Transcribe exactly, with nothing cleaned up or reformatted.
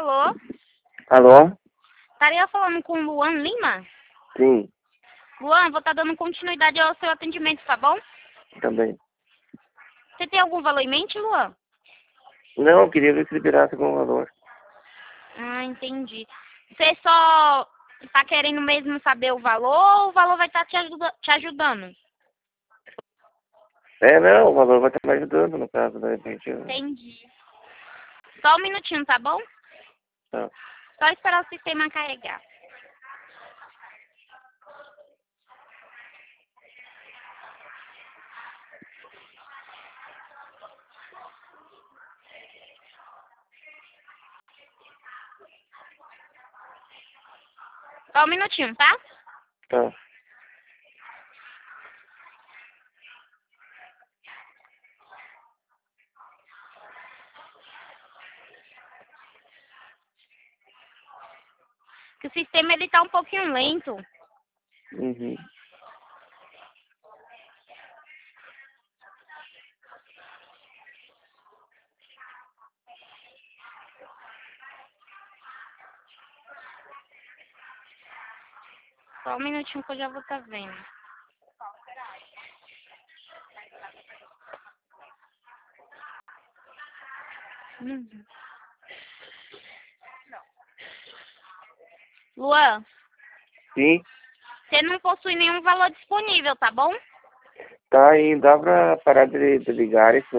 Alô? Alô? Estaria falando com o Luan Lima? Sim, Luan, vou estar dando continuidade ao seu atendimento, tá bom? também. Você tem algum valor em mente, Luan? Não, eu queria ver se liberasse algum valor. Ah, entendi. Você só tá querendo mesmo saber o valor ou o valor vai estar te, ajuda te ajudando? É, não, o valor vai estar me ajudando, no caso, de repente. eu- Entendi. Só um minutinho, tá bom? Tá. Só esperar o sistema carregar. Só um minutinho, tá? Tá. Que o sistema ele tá um pouquinho lento. Uhum. Só um minutinho que eu já vou estar vendo. Uhum. Luan, Sim, você não possui nenhum valor disponível, tá bom? tá aí, dá pra parar de, de ligar isso